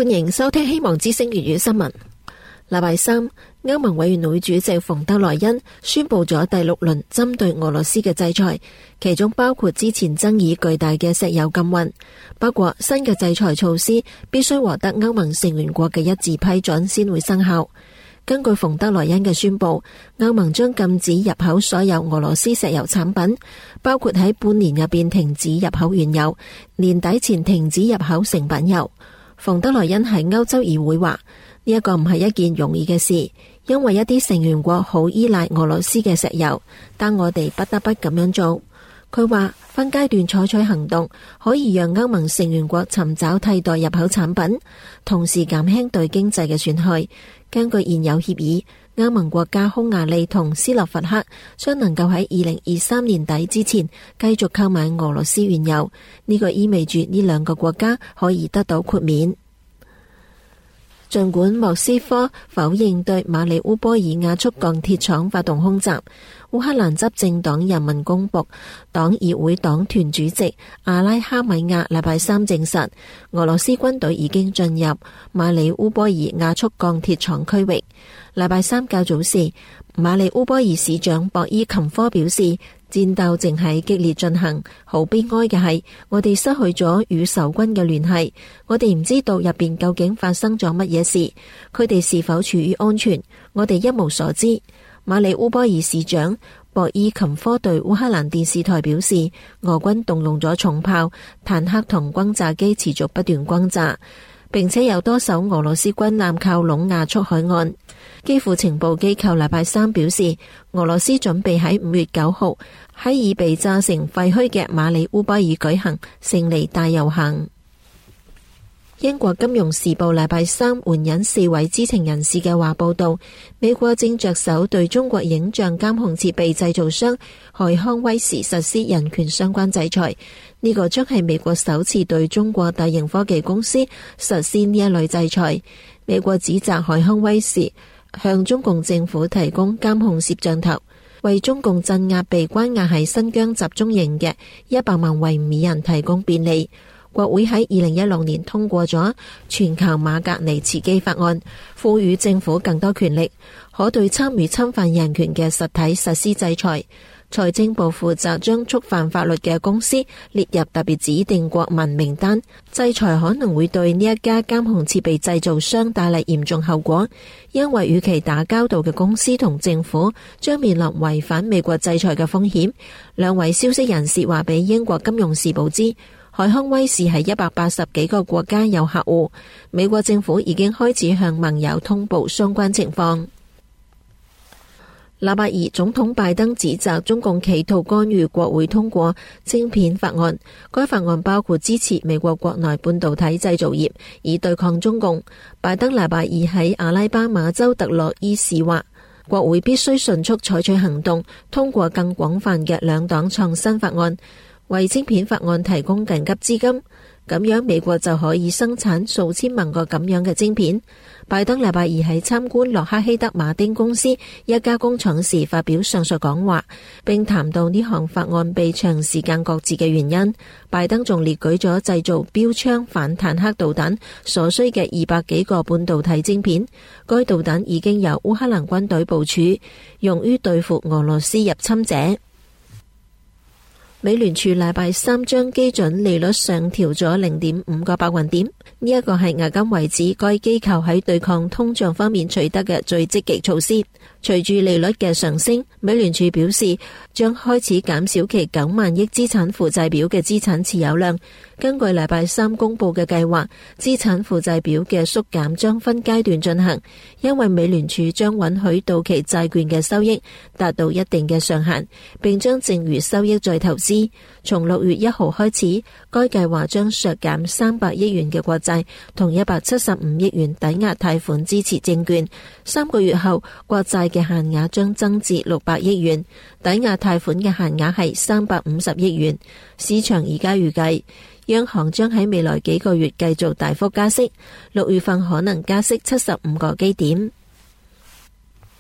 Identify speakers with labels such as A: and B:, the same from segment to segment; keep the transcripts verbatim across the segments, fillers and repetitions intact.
A: 歡迎收聽希望之聲粵語新聞。禮拜三，歐盟委員會主席馮德萊恩宣布咗第六輪針對俄羅斯嘅制裁，其中包括之前爭議巨大嘅石油禁運。不過新嘅制裁措施必須獲得歐盟成員國嘅一致批准先會生效。根據馮德萊恩嘅宣布，歐盟將禁止入口所有俄羅斯石油產品，包括喺半年入邊停止入口原油，年底前停止入口成品油。馮德萊恩喺歐洲議會話，呢一個唔係一件容易嘅事，因為一啲成員國好依賴俄羅斯嘅石油，但我哋不得不咁樣做。佢話分階段採取行動，可以讓歐盟成員國尋找替代入口產品，同時減輕對經濟嘅損害。根據現有協議，歐盟國家匈牙利同斯洛伐克將能夠喺二零二三年底之前繼續購買俄羅斯原油，呢個意味住呢兩個國家可以得到豁免。儘管莫斯科否認對馬里烏波爾亞速鋼鐵廠發動空襲，烏克蘭執政黨人民公僕黨議會黨團主席阿拉哈米亞禮拜三證實，俄羅斯軍隊已經進入馬里烏波爾亞速鋼鐵廠區域。禮拜三較早時，馬里烏波爾市長博伊琴科表示，戰鬥正喺激烈進行，好悲哀嘅係，我哋失去咗與仇軍嘅聯繫，我哋唔知道入邊究竟發生咗乜嘢事，佢哋是否處於安全，我哋一無所知。馬里烏波爾市長博伊琴科對烏克蘭電視台表示，俄軍動用咗重炮、坦克同轟炸機持續不斷轟炸，並且有多艘俄羅斯軍艦靠攏亞速海岸。基輔情報機構禮拜三表示，俄羅斯準備喺五月九號喺已被炸成廢墟嘅馬里烏波爾舉行勝利大遊行。英國金融時報禮拜三援引四位知情人士嘅話報道，美國正着手對中國影像監控設備製造商海康威視實施人權相關制裁。呢個將係美國首次對中國大型科技公司實施呢一類制裁。美國指責海康威視向中共政府提供監控攝像頭，為中共鎮壓被關押喺新疆集中營嘅一百萬維吾爾人提供便利。國會喺二零一六年通過咗全球馬格尼茨基法案，賦予政府更多權力，可對參與侵犯人權嘅實體實施制裁。財政部負責將觸犯法律嘅公司列入特別指定國民名單，制裁可能會對呢一家監控設備製造商帶嚟嚴重後果，因為與其打交道嘅公司同政府將面臨違反美國制裁嘅風險。兩位消息人士話俾英國金融時報知，海康威視喺一百八十幾個國家有客戶，美國政府已經開始向盟友通報相關情況。禮拜二，總統拜登指責中共企圖干預國會通過晶片法案，該法案包括支持美國國內半導體製造業，以對抗中共。拜登禮拜二喺阿拉巴馬州特洛伊市話，國會必須迅速採取行動，通過更廣泛嘅兩黨創新法案，為晶片法案提供緊急資金，咁樣美國就可以生產數千萬個咁樣嘅晶片。拜登禮拜二喺參觀洛克希德馬丁公司一家工廠時發表上述講話，並談到呢項法案被長時間擱置嘅原因。拜登仲列舉咗製造標槍反坦克導彈所需嘅二百幾個半導體晶片，該導彈已經由烏克蘭軍隊部署，用於對付俄羅斯入侵者。美聯儲禮拜三將基準利率上調咗零點五個百分點，呢一個係迄今為止該機構喺對抗通脹方面取得嘅最積極措施。隨住利率嘅上升，美聯儲表示將開始減少其九萬億資產負債表嘅資產持有量。根據禮拜三公布嘅計劃，資產負債表嘅縮減將分階段進行，因為美聯儲將允許到期債券嘅收益達到一定嘅上限，並將剩餘收益再投資。從六月一號開始，該計劃將削減三百億元嘅國債同一百七十五億元抵押貸款支持證券。三個月後，國債嘅限額將增至六百億元，抵押貸款嘅限額係三百五十億元。市場而家預計，央行將喺未來幾個月繼續大幅加息，六月份可能加息七十五個基點。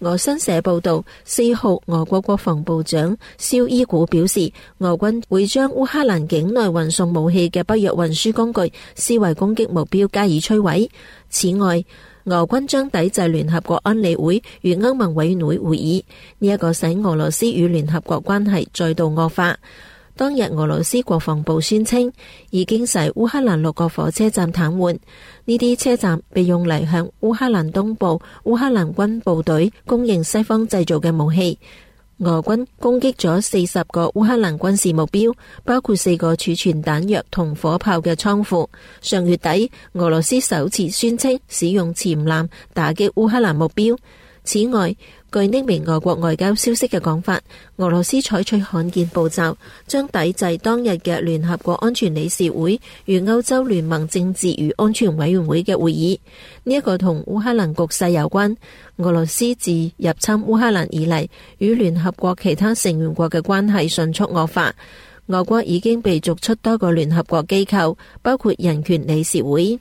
A: 俄新社報道，四號俄國國防部長紹伊古表示，俄軍會將烏克蘭境內運送武器嘅北約運輸工具視為攻擊目標加以摧毀。此外，俄軍將抵制聯合國安理會與歐盟委員會會議，呢一個使俄羅斯與聯合國關係再度惡化。當日俄羅斯國防部宣稱已經使烏克蘭六個火車站癱瘓，呢啲車站被用嚟向烏克蘭東部烏克蘭軍部隊供應西方製造嘅武器。俄軍攻擊咗四十個烏克蘭軍事目標，包括四個儲存彈藥同火炮嘅倉庫。上月底，俄羅斯首次宣稱使用潛艦打擊烏克蘭目標。此外，據匿名俄國外交消息嘅講法，俄羅斯採取罕見步驟，將抵制當日嘅聯合國安全理事會與歐洲聯盟政治與安全委員會嘅會議。呢一個同烏克蘭局勢有關。俄羅斯自入侵烏克蘭以嚟，與聯合國其他成員國嘅關係迅速惡化。俄國已經被逐出多個聯合國機構，包括人權理事會。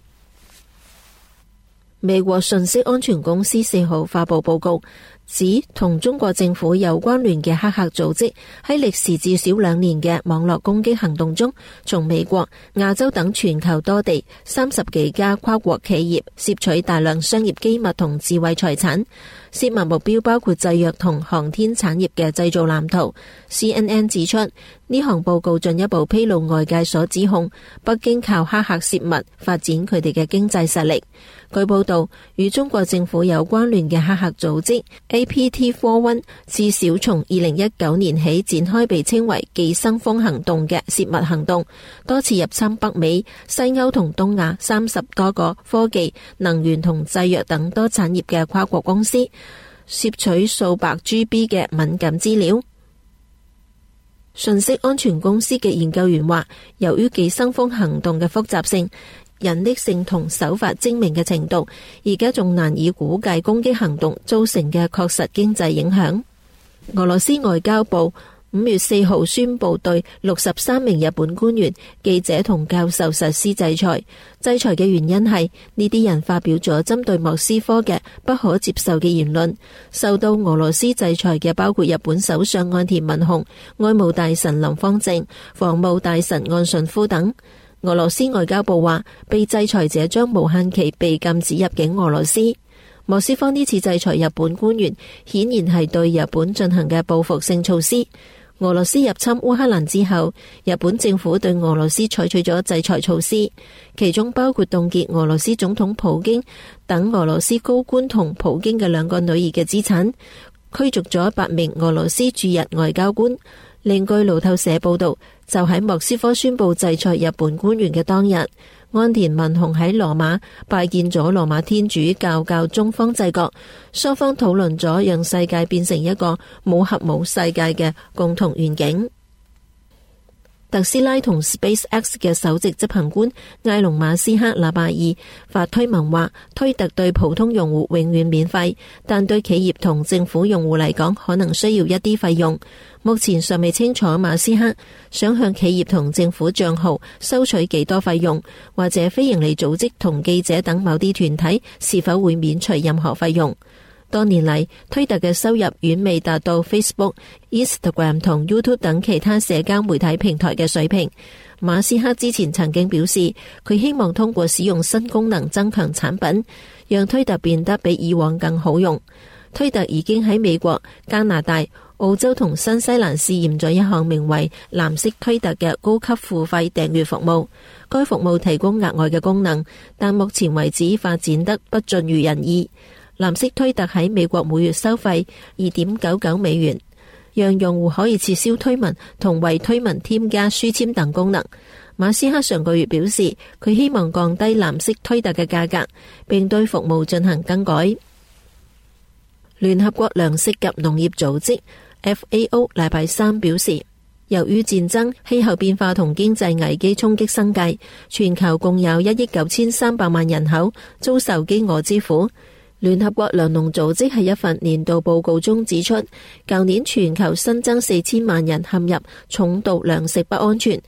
A: 美國信息安全公司四號發佈報告，指同中國政府有關聯嘅黑客組織喺歷時至少兩年嘅網絡攻擊行動中，從美國、亞洲等全球多地三十幾家跨國企業竊取大量商業機密同智慧財產。竊密目標包括製藥同航天產業嘅製造藍圖。C N N 指出，呢項報告進一步披露外界所指控北京靠黑客竊密發展佢哋嘅經濟實力。據報道，與中國政府有關聯嘅黑客組織 A P T 四十一至少從二零一九年起展開被稱為寄生蜂行動嘅竊密行動，多次入侵北美、西歐同東亞三十多個科技、能源同製藥等多產業嘅跨國公司，竊取數百 G B 嘅敏感資料。信息安全公司嘅研究員話，由於寄生蜂行動嘅複雜性、隱匿性同手法精明嘅程度，而家仲難以估計攻擊行動造成嘅確實經濟影響。俄羅斯外交部五月四號宣布對六十三名日本官員、記者同教授實施制裁。制裁嘅原因係呢啲人發表咗針對莫斯科嘅不可接受嘅言論。受到俄羅斯制裁嘅包括日本首相岸田文雄、外務大臣林芳正、防務大臣岸信夫等。俄羅斯外交部話，被制裁者將無限期被禁止入境俄羅斯。莫斯科呢次制裁日本官員，顯然係對日本進行嘅報復性措施。俄羅斯入侵烏克蘭之後，日本政府對俄羅斯採取咗制裁措施，其中包括凍結俄羅斯總統普京等俄羅斯高官同普京嘅兩個女兒嘅資產，驅逐咗八名俄羅斯駐日外交官。另據路透社報道，就喺莫斯科宣布制裁日本官員嘅當日，岸田文雄喺羅馬拜見咗羅馬天主教教宗方濟各，雙方討論咗讓世界變成一個冇核武世界嘅共同願景。特斯拉同 SpaceX 嘅首席執行官埃隆馬斯克禮拜二發推文話，推特對普通用戶永遠免費，但對企業同政府用戶嚟講可能需要一啲費用。目前尚未清楚馬斯克想向企業同政府賬號收取幾多費用，或者非營利組織同記者等某啲團體是否會免除任何費用。多年嚟，推特嘅收入遠未達到 Facebook、Instagram 同 YouTube 等其他社交媒體平台嘅水平。馬斯克之前曾經表示，佢希望通過使用新功能增強產品，讓推特變得比以往更好用。推特已經喺美國、加拿大、澳洲同新西蘭試驗咗一項名為藍色推特嘅高級付費訂閱服務。該服務提供額外嘅功能，但目前為止發展得不盡如人意。藍色推特喺美國每月收費二點九九美元，讓用戶可以撤銷推文同為推文添加書籤等功能。馬斯克上個月表示，佢希望降低藍色推特嘅價格，並對服務進行更改。聯合國糧食及農業組織 F A O 禮拜三表示，由於戰爭、氣候變化同經濟危機衝擊生計，全球共有一億九千三百萬人口遭受飢餓之苦。聯合國糧農組織喺一份年度報告中指出，舊年全球新增四千萬人陷入重度糧食不安全，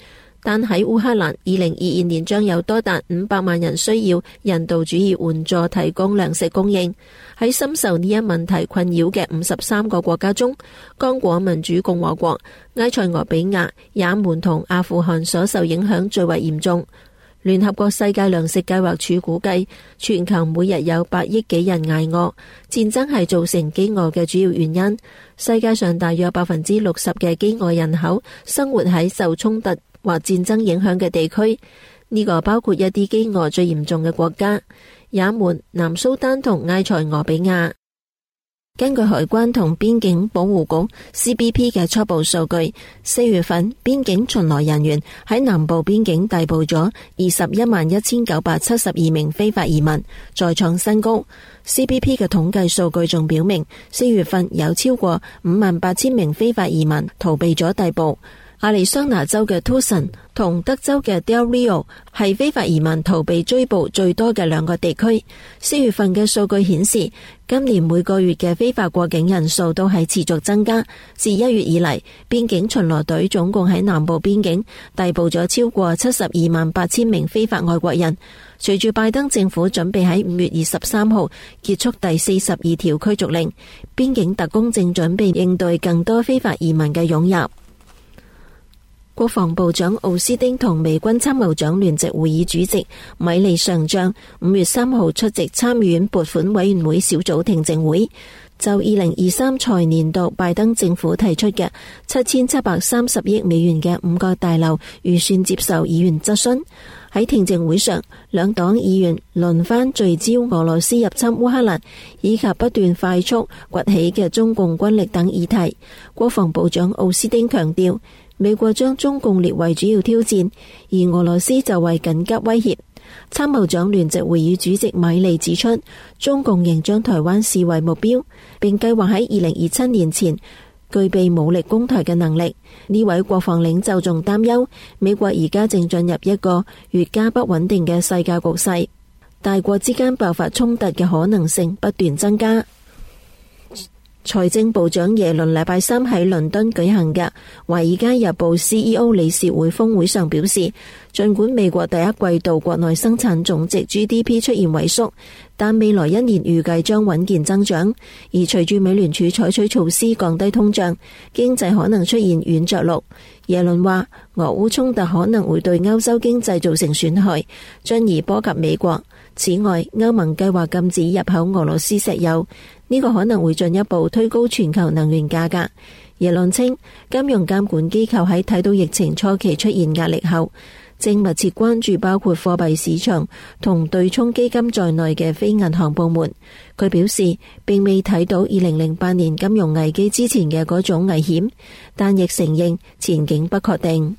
A: 但喺烏克蘭二零二二年將有多達五百萬人需要人道主義援助提供糧食供應。喺深受呢一問題困擾嘅五十三個國家中，剛果民主共和國、埃塞俄比亞、也門同阿富汗所受影響最為嚴重。聯合國世界糧食計劃署估計，全球每日有八億幾人捱餓，戰爭係造成飢餓嘅主要原因。世界上大約百分之六十嘅飢餓人口生活喺受衝突或戰爭影響嘅地區，呢個包括一啲飢餓最嚴重嘅國家，也門、南蘇丹同埃塞俄比亞。根據海關同邊境保護局 C B P 嘅初步數據，四月份邊境巡邏人員喺南部邊境逮捕咗二十一萬一千九百七十二名非法移民，再創新高。C B P 嘅統計數據仲表明，四月份有超過五萬八千名非法移民逃避咗逮捕。亞利桑那州嘅 Tucson 同德州嘅 Del Rio 係非法移民逃避追捕最多嘅兩個地區。四月份嘅數據顯示，今年每個月嘅非法過境人數都係持續增加。自一月以嚟，邊境巡邏隊總共喺南部邊境逮捕咗超過七十二萬八千名非法外國人。隨住拜登政府準備喺五月二十三號結束第四十二條驅逐令，邊境特工正準備應對更多非法移民嘅湧入。國防部長奧斯汀同美軍參謀長聯席會議主席米利上將五月三號出席參議院撥款委員會小組聽證會，就二零二三財年度拜登政府提出嘅七千七百三十億美元嘅五個大樓預算接受議員質詢。喺聽證會上，兩黨議員輪番聚焦俄羅斯入侵烏克蘭以及不斷快速崛起嘅中共軍力等議題。國防部長奧斯汀強調，美國將中共列為主要挑戰，而俄羅斯就為緊急威脅。參謀長聯席會議主席米利指出，中共仍將台灣視為目標，並計劃喺二零二七年前具備武力攻台嘅能力。呢位國防領袖仲擔憂，美國而家正進入一個越加不穩定嘅世界局勢，大國之間爆發衝突嘅可能性不斷增加。財政部長耶倫禮拜三喺倫敦舉行嘅《華爾街日報》C E O 理事會峰會上表示，儘管美國第一季度國內生產總值 G D P 出現萎縮，但未來一年預計將穩健增長。而隨住美聯儲採取措施降低通脹，經濟可能出現軟着陸。耶倫話，俄烏衝突可能會對歐洲經濟造成損害，進而波及美國。此外，歐盟計劃禁止入口俄羅斯石油，呢個可能會進一步推高全球能源價格。耶倫稱，金融監管機構喺睇到疫情初期出現壓力後，正密切關注包括貨幣市場同對沖基金在內嘅非銀行部門。佢表示，並未睇到二零零八年金融危機之前嘅嗰種危險，但亦承認前景不確定。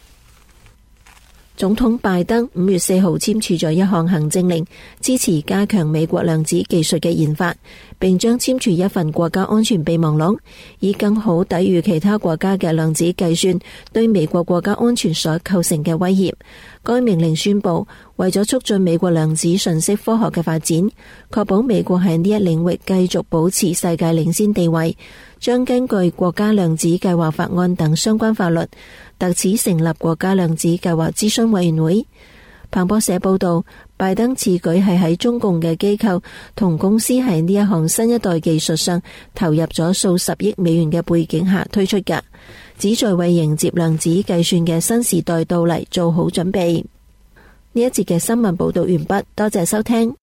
A: 總統拜登五月四號簽署咗一項行政令，支持加強美國量子技術嘅研發，並將簽署一份國家安全備忘錄，以更好抵禦其他國家嘅量子計算對美國國家安全所構成嘅威脅。該命令宣布，為咗促進美國量子信息科學嘅發展，確保美國喺呢一領域繼續保持世界領先地位，將根據國家量子計劃法案等相關法律，特此成立國家量子計劃諮詢委員會。彭博社報道，拜登此舉係喺中共嘅機構同公司喺呢一項新一代技術上投入咗數十億美元嘅背景下推出嘅，旨在為迎接量子計算嘅新時代到嚟做好準備。呢一節嘅新聞報道完畢，多謝收聽。